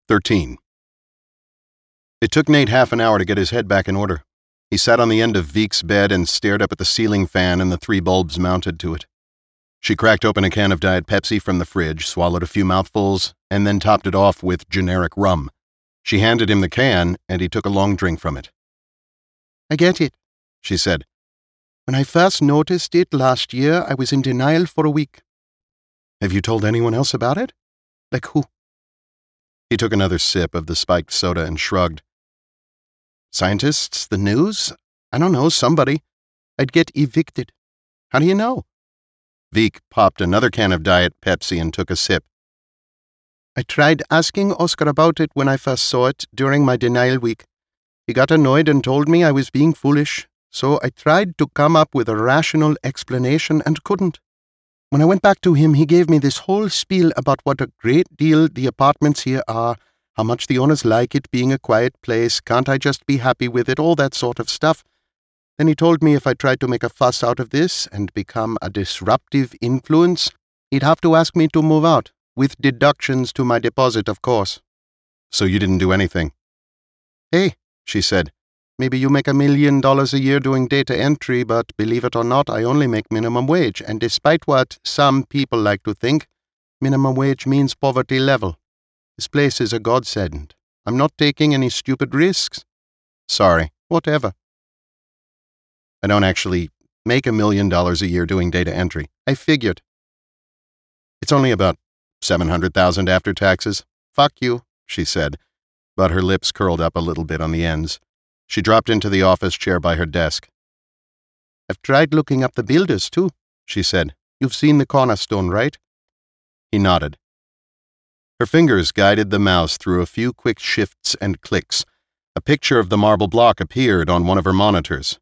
13. It took Nate half an hour to get his head back in order. He sat on the end of Veek's bed and stared up at the ceiling fan and the 3 bulbs mounted to it. She cracked open a can of Diet Pepsi from the fridge, swallowed a few mouthfuls, and then topped it off with generic rum. She handed him the can, and he took a long drink from it. I get it, she said. When I first noticed it last year, I was in denial for a week. Have you told anyone else about it? Like who? He took another sip of the spiked soda and shrugged. Scientists? The news? I don't know, somebody. I'd get evicted. How do you know? Veek popped another can of Diet Pepsi and took a sip. I tried asking Oscar about it when I first saw it during my denial week. He got annoyed and told me I was being foolish, so I tried to come up with a rational explanation and couldn't. When I went back to him, he gave me this whole spiel about what a great deal the apartments here are, how much the owners like it being a quiet place, can't I just be happy with it, all that sort of stuff. Then he told me if I tried to make a fuss out of this and become a disruptive influence, he'd have to ask me to move out, with deductions to my deposit, of course. So you didn't do anything? Hey, she said, maybe you make $1 million a year doing data entry, but believe it or not, I only make minimum wage, and despite what some people like to think, minimum wage means poverty level. This place is a godsend. I'm not taking any stupid risks. Sorry. Whatever. I don't actually make $1 million a year doing data entry. I figured. It's only about $700,000 after taxes. Fuck you, she said, but her lips curled up a little bit on the ends. She dropped into the office chair by her desk. I've tried looking up the builders, too, she said. You've seen the Cornerstone, right? He nodded. Her fingers guided the mouse through a few quick shifts and clicks. A picture of the marble block appeared on one of her monitors.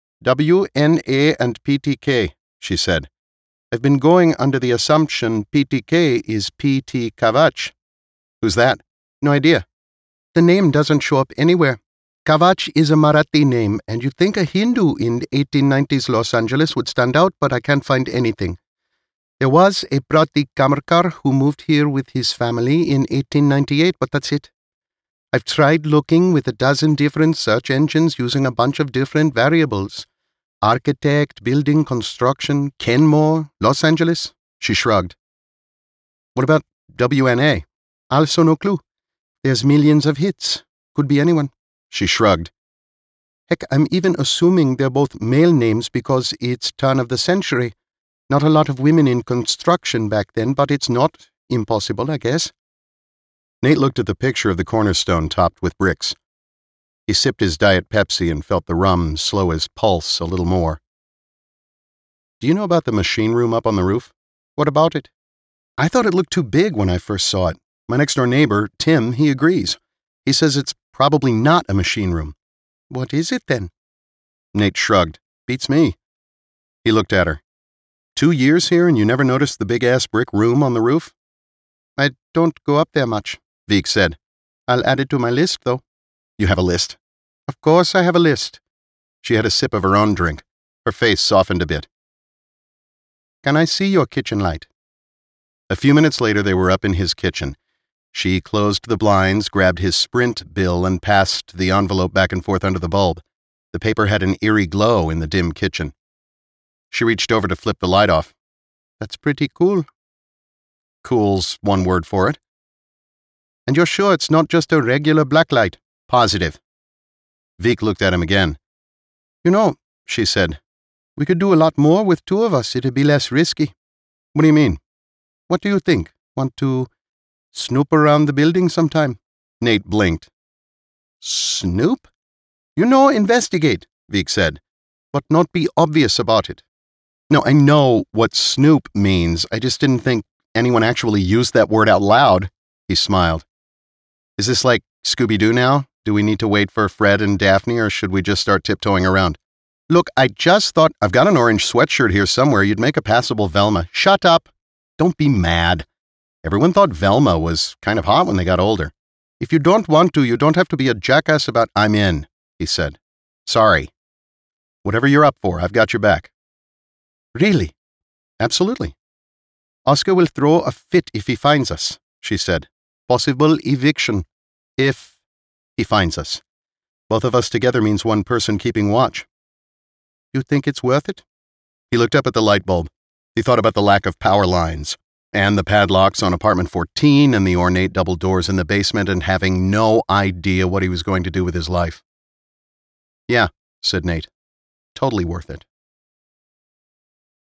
WNA and PTK, she said. I've been going under the assumption PTK is P.T. Kavach. Who's that? No idea. The name doesn't show up anywhere. Kavach is a Marathi name, and you'd think a Hindu in 1890s Los Angeles would stand out, but I can't find anything. There was a Pratik Kamarkar who moved here with his family in 1898, but that's it. I've tried looking with a dozen different search engines using a bunch of different variables. Architect, building, construction, Kenmore, Los Angeles. She shrugged. What about WNA? Also no clue. There's millions of hits. Could be anyone. She shrugged. Heck, I'm even assuming they're both male names because it's turn of the century. Not a lot of women in construction back then, but it's not impossible, I guess. Nate looked at the picture of the Cornerstone topped with bricks. He sipped his Diet Pepsi and felt the rum slow his pulse a little more. Do you know about the machine room up on the roof? What about it? I thought it looked too big when I first saw it. My next-door neighbor, Tim, he agrees. He says it's probably not a machine room. What is it then? Nate shrugged. Beats me. He looked at her. 2 years here and you never noticed the big-ass brick room on the roof? I don't go up there much, Veek said. I'll add it to my list, though. You have a list? Of course I have a list. She had a sip of her own drink. Her face softened a bit. Can I see your kitchen light? A few minutes later, they were up in his kitchen. She closed the blinds, grabbed his Sprint bill, and passed the envelope back and forth under the bulb. The paper had an eerie glow in the dim kitchen. She reached over to flip the light off. That's pretty cool. Cool's one word for it. And you're sure it's not just a regular black light? Positive. Veek looked at him again. You know, she said, we could do a lot more with 2 of us. It'd be less risky. What do you mean? What do you think? Want to snoop around the building sometime? Nate blinked. Snoop? You know, investigate, Veek said, but not be obvious about it. No, I know what snoop means. I just didn't think anyone actually used that word out loud. He smiled. Is this like Scooby-Doo now? Do we need to wait for Fred and Daphne, or should we just start tiptoeing around? Look, I just thought I've got an orange sweatshirt here somewhere. You'd make a passable Velma. Shut up. Don't be mad. Everyone thought Velma was kind of hot when they got older. If you don't want to, you don't have to be a jackass about... I'm in, he said. Sorry. Whatever you're up for, I've got your back. Really? Absolutely. Oscar will throw a fit if he finds us, she said. Possible eviction. If he finds us. Both of us together means one person keeping watch. You think it's worth it? He looked up at the light bulb. He thought about the lack of power lines, and the padlocks on apartment 14 and the ornate double doors in the basement, and having no idea what he was going to do with his life. Yeah, said Nate. Totally worth it.